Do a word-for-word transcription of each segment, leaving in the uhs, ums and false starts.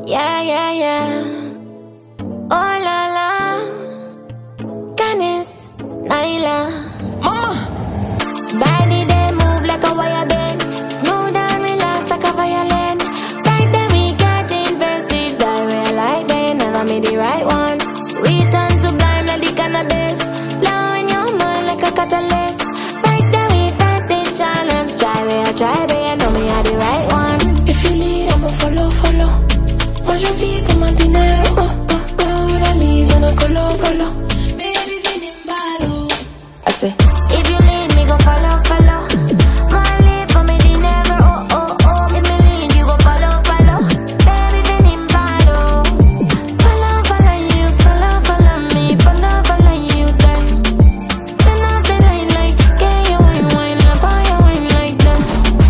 Yeah, yeah, yeah. Oh la la. Canis, Naila. Mama. Body they move like a wire bend. Smooth and relaxed like a violin. Right then we got invested. Die real like they never made the right one. Sweet and sublime like the cannabis. Blowing your mind like a catalyst. Right then we got the challenge. Try real, try real, know me are the right one. If you lead, I'ma follow, follow. Moi je vis pour mon dinero. Oh, oh, oh, valise and a colo, colo. Baby, vieni in ballo. I say, if you lead me, go follow, follow. My lead for me, dinero. Oh, oh, oh. If me lead, you go follow, follow. Baby, vieni in ballo. Follow, follow you, follow, follow me. Follow, follow you, then. Turn off the light, like, get your wine, wine, love all your wine like that.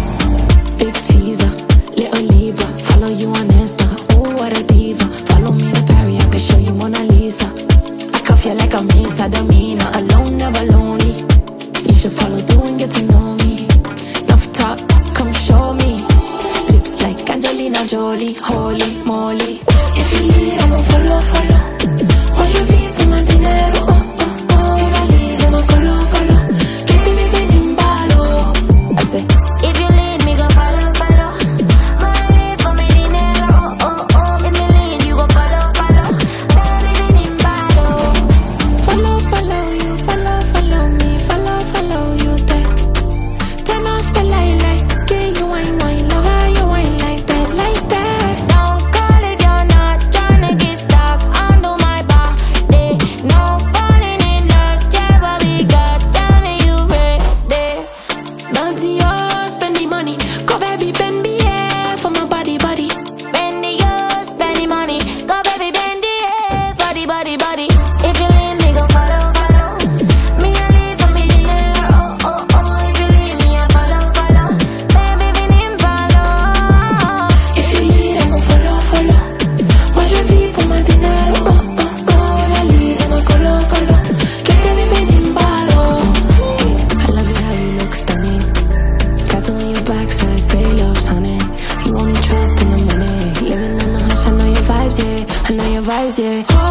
Big teaser, little lever. Follow you on Insta. Oh, what a diva. Follow me to Paris, I can show you Mona Lisa. I cuff you like a miss, I don't mean her. Alone, never lonely. You should follow through and get to know me. Enough talk, come show me. Lips like Angelina Jolie. Holy moly. If you lead, I'ma follow, follow. Moi je vis pour mon dinero. Oh, oh, oh, valise and a colo, colo. Baby, vieni in ballo. I say, if you lead me, go follow, follow. My lead for me, dinero. Oh, oh, oh. If me lead, you go follow, follow. Baby, vieni in ballo. Follow, follow you, follow, follow me. Follow, follow you there. Turn off the light, like, get you wine, wine. Love how you wine like that, like that. Don't call if you're not tryna get stuck under my body. No falling in love, yeah, but we got tell me you ready. Bounty, oh, spend the money. Go baby, bend the air for my body, body. Bend the years, spend the money. Go baby, bend the air for the body, body. If you leave me, go follow, follow. Me I leave for me dinero. Oh, oh, oh. If you leave me, I follow, follow. Baby, vieni in ballo. If you lead, I'ma follow, follow. Moi je vis pour mon dinero. Oh, oh, oh, valise and a colo, colo. Baby, vieni in ballo. I love it how you look stunning. Tattoo on your backside, say love's honey. You only trust in the money. Living on the hush, I know your vibes, yeah. I know your vibes, yeah.